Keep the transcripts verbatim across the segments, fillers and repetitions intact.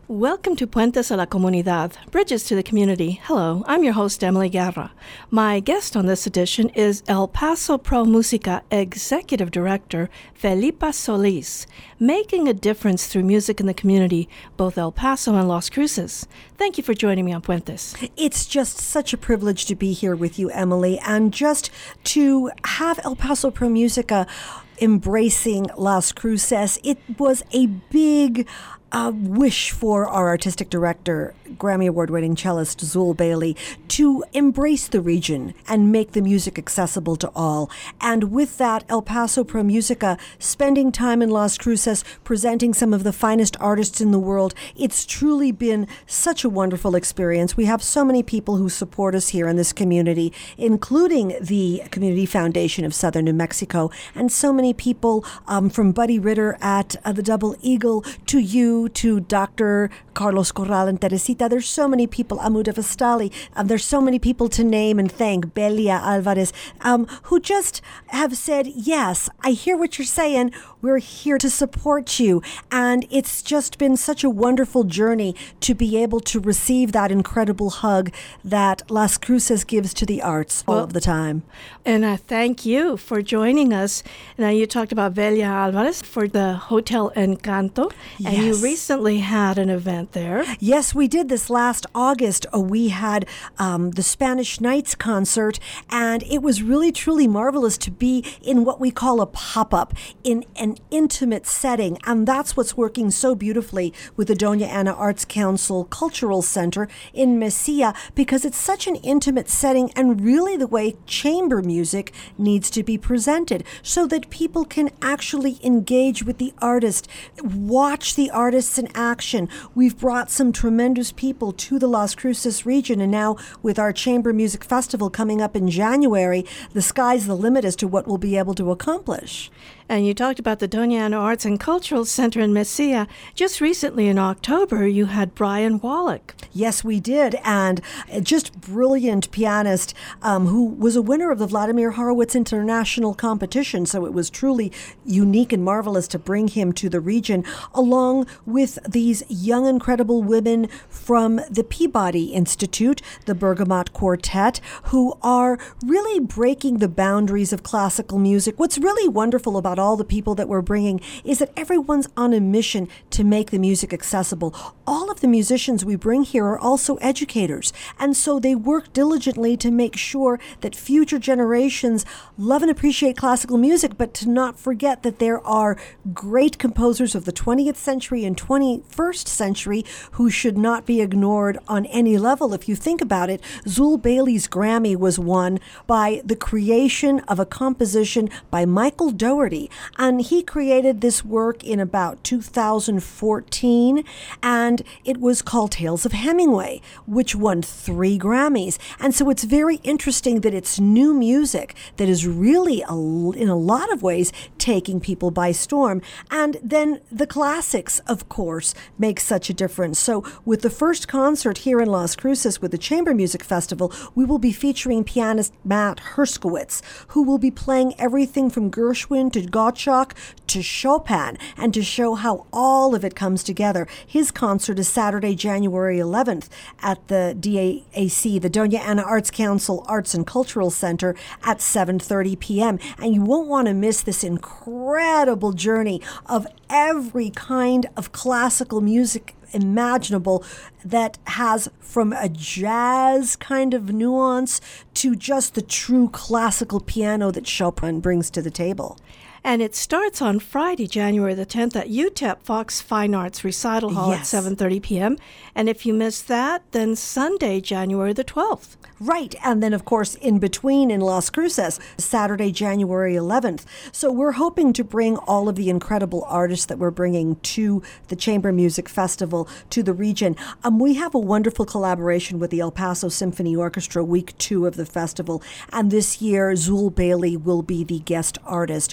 Welcome to Puentes a la Comunidad, Bridges to the Community. Hello, I'm your host, Emily Guerra. My guest on this edition is El Paso Pro Musica Executive Director, Felipa Solis, making a difference through music in the community, both El Paso and Las Cruces. Thank you for joining me on Puentes. It's just such a privilege to be here with you, Emily, and just to have El Paso Pro Musica embracing Las Cruces. It was a big uh, wish for our artistic director, Grammy Award-winning cellist Zul Bailey, to embrace the region and make the music accessible to all. And with that, El Paso Pro Musica, spending time in Las Cruces, presenting some of the finest artists in the world, it's truly been such a wonderful experience. We have so many people who support us here in this community, including the Community Foundation of Southern New Mexico, and so many people um, from Buddy Ritter at uh, the Double Eagle to you, to Doctor Carlos Corral and Teresita. There's so many people, Amuda Vestali. Um, there's so many people to name and thank, Belia Alvarez, um, who just have said, yes, I hear what you're saying. We're here to support you. And it's just been such a wonderful journey to be able to receive that incredible hug that Las Cruces gives to the arts all well, of the time. And I thank you for joining us. Now, you talked about Belia Alvarez for the Hotel Encanto, and yes. you recently had an event there. Yes, we did. This last August, uh, we had um, the Spanish Nights concert, and it was really, truly marvelous to be in what we call a pop-up, in an intimate setting, and that's what's working so beautifully with the Doña Ana Arts Council Cultural Center in Mesilla, because it's such an intimate setting and really the way chamber music needs to be presented so that people can actually engage with the artist, watch the artists in action. We've brought some tremendous people to the Las Cruces region, and now with our Chamber Music Festival coming up in January, the sky's the limit as to what we'll be able to accomplish. And you talked about the Doña Ana Arts and Cultural Center in Mesilla. Just recently in October, you had Brian Wallach. Yes, we did. And just brilliant pianist um, who was a winner of the Vladimir Horowitz International Competition. So it was truly unique and marvelous to bring him to the region, along with these young, incredible women from the Peabody Institute, the Bergamot Quartet, who are really breaking the boundaries of classical music. What's really wonderful about all the people that we're bringing is that everyone's on a mission to make the music accessible. All of the musicians we bring here are also educators, and so they work diligently to make sure that future generations love and appreciate classical music, but to not forget that there are great composers of the twentieth century and twenty-first century who should not be ignored on any level. If you think about it, Zul Bailey's Grammy was won by the creation of a composition by Michael Dougherty, and he created this work in about two thousand fourteen, and it was called Tales of Hemingway, which won three Grammys. And so it's very interesting that it's new music that is really, a, in a lot of ways, taking people by storm. And then the classics, of course, make such a difference. So with the first concert here in Las Cruces with the Chamber Music Festival, we will be featuring pianist Matt Herskowitz, who will be playing everything from Gershwin to Gottschalk to Chopin, and to show how all of it comes together. His concert is Saturday, January eleventh at the D A A C, the Doña Ana Arts Council Arts and Cultural Center, at seven thirty p.m. And you won't want to miss this incredible journey of every kind of classical music imaginable that has from a jazz kind of nuance to just the true classical piano that Chopin brings to the table. And it starts on Friday, January the tenth at U T E P Fox Fine Arts Recital Hall yes. at seven thirty p.m. And if you miss that, then Sunday, January the twelfth. Right. And then, of course, in between in Las Cruces, Saturday, January eleventh. So we're hoping to bring all of the incredible artists that we're bringing to the Chamber Music Festival to the region. Um, we have a wonderful collaboration with the El Paso Symphony Orchestra, week two of the festival. And this year, Zul Bailey will be the guest artist, performing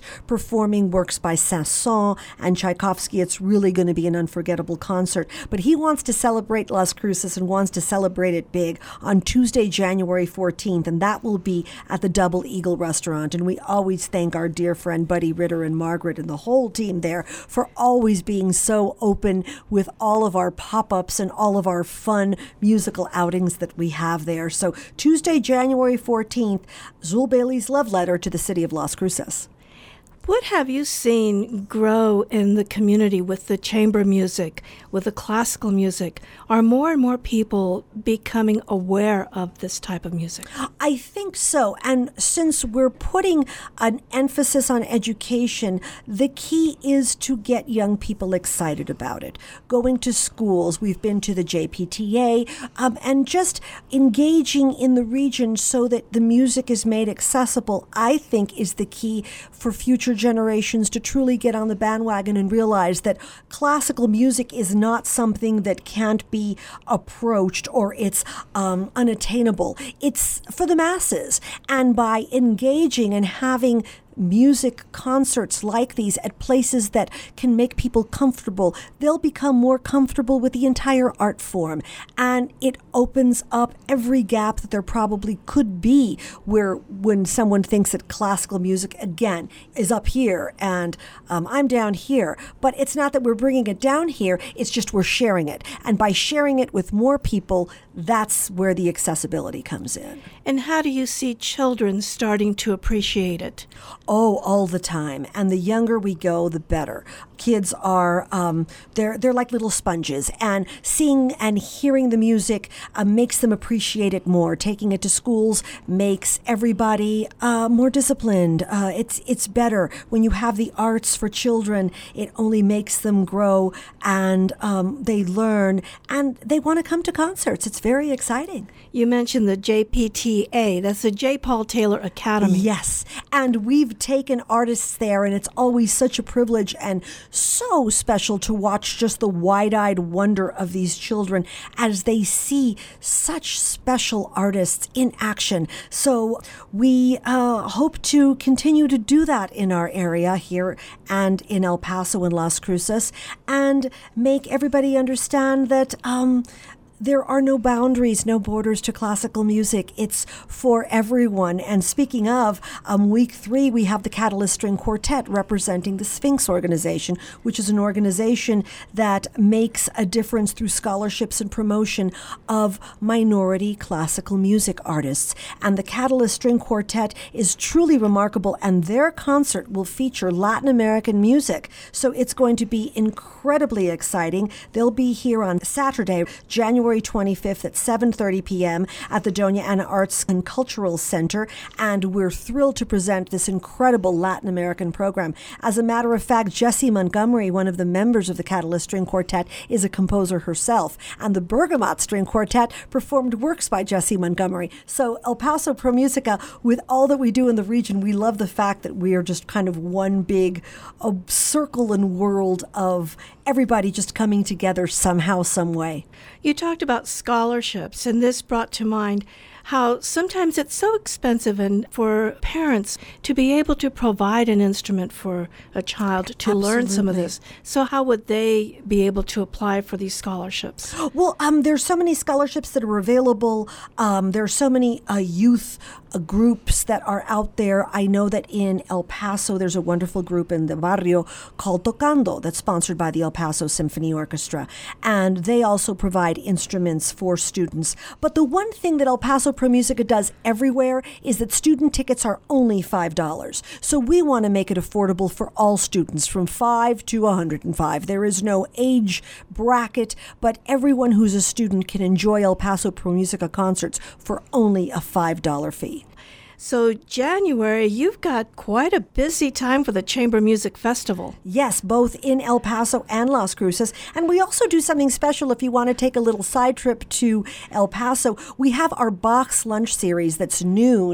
performing works by Saint-Saëns and Tchaikovsky. It's really going to be an unforgettable concert. But he wants to celebrate Las Cruces and wants to celebrate it big on Tuesday, January fourteenth, and that will be at the Double Eagle Restaurant. And we always thank our dear friend Buddy Ritter and Margaret and the whole team there for always being so open with all of our pop-ups and all of our fun musical outings that we have there. So Tuesday, January fourteenth, Zul Bailey's Love Letter to the City of Las Cruces. What have you seen grow in the community with the chamber music, with the classical music? Are more and more people becoming aware of this type of music? I think so. And since we're putting an emphasis on education, the key is to get young people excited about it. Going to schools, we've been to the J P T A, um, and just engaging in the region so that the music is made accessible, I think is the key for future generations to truly get on the bandwagon and realize that classical music is not something that can't be approached or it's um, unattainable. It's for the masses. And by engaging and having music concerts like these at places that can make people comfortable, they'll become more comfortable with the entire art form. And it opens up every gap that there probably could be where when someone thinks that classical music, again, is up here and um, I'm down here. But it's not that we're bringing it down here, it's just we're sharing it. And by sharing it with more people, that's where the accessibility comes in. And how do you see children starting to appreciate it? Oh, all the time. And the younger we go, the better. Kids are, um, they're they're like little sponges. And seeing and hearing the music uh, makes them appreciate it more. Taking it to schools makes everybody uh, more disciplined. Uh, it's, it's better. When you have the arts for children, it only makes them grow and um, they learn and they want to come to concerts. It's very exciting. You mentioned the J P T A. That's the J. Paul Taylor Academy. Yes. And we've taken artists there, and it's always such a privilege and so special to watch just the wide-eyed wonder of these children as they see such special artists in action. So we uh, hope to continue to do that in our area here and in El Paso and Las Cruces and make everybody understand that um, there are no boundaries, no borders to classical music. It's for everyone. And speaking of, um, week three, we have the Catalyst String Quartet representing the Sphinx organization, which is an organization that makes a difference through scholarships and promotion of minority classical music artists. And the Catalyst String Quartet is truly remarkable, and their concert will feature Latin American music. So it's going to be incredibly exciting. They'll be here on Saturday, January twenty-fifth at seven thirty p.m. at the Doña Ana Arts and Cultural Center, and we're thrilled to present this incredible Latin American program. As a matter of fact, Jessie Montgomery, one of the members of the Catalyst String Quartet, is a composer herself, and the Bergamot String Quartet performed works by Jessie Montgomery. So El Paso Pro Musica, with all that we do in the region, we love the fact that we are just kind of one big uh, circle and world of everybody just coming together somehow, some way. You talked about scholarships, and this brought to mind how sometimes it's so expensive and for parents to be able to provide an instrument for a child to Absolutely. learn some of this. So how would they be able to apply for these scholarships? Well, um, there's so many scholarships that are available. Um, there are so many uh, youth uh, groups that are out there. I know that in El Paso, there's a wonderful group in the barrio called Tocando that's sponsored by the El Paso Symphony Orchestra. And they also provide instruments for students. But the one thing that El Paso Pro Musica does everywhere is that student tickets are only five dollars. So we want to make it affordable for all students from five to one hundred five. There is no age bracket, but everyone who's a student can enjoy El Paso Pro Musica concerts for only a five dollars fee. So January, you've got quite a busy time for the Chamber Music Festival. Yes, both in El Paso and Las Cruces. And we also do something special if you want to take a little side trip to El Paso. We have our box lunch series that's noon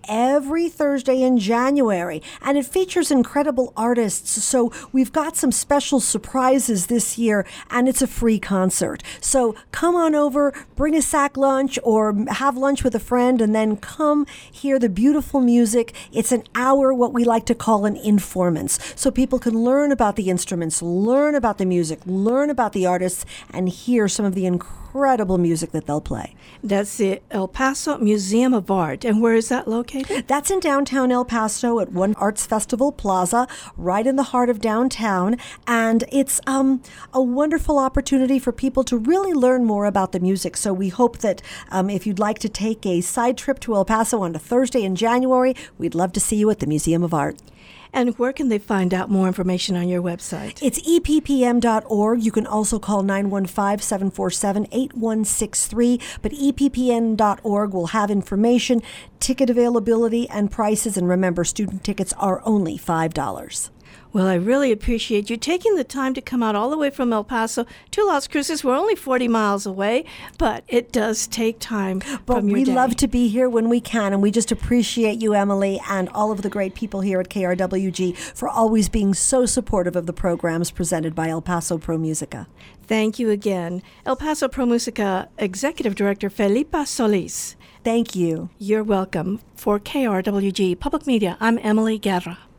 every Thursday in January, and it features incredible artists. So we've got some special surprises this year, and it's a free concert. So come on over, bring a sack lunch, or have lunch with a friend, and then come hear the beautiful music. It's an hour, what we like to call an informance, so people can learn about the instruments, learn about the music, learn about the artists, and hear some of the incredible music that they'll play. That's the El Paso Museum of Art. And where is that located? That's in downtown El Paso at One Arts Festival Plaza, right in the heart of downtown. And it's um, a wonderful opportunity for people to really learn more about the music. So we hope that um, if you'd like to take a side trip to El Paso on a Thursday in January, we'd love to see you at the Museum of Art. And where can they find out more information on your website? It's E P P M dot org. You can also call nine one five, seven four seven, eight one six three. But E P P M dot org will have information, ticket availability, and prices. And remember, student tickets are only five dollars. Well, I really appreciate you taking the time to come out all the way from El Paso to Las Cruces. We're only forty miles away, but it does take time but from your we day. love to be here when we can, and we just appreciate you, Emily, and all of the great people here at K R W G for always being so supportive of the programs presented by El Paso Pro Musica. Thank you again. El Paso Pro Musica Executive Director Felipa Solis. Thank you. You're welcome. For K R W G Public Media, I'm Emily Guerra.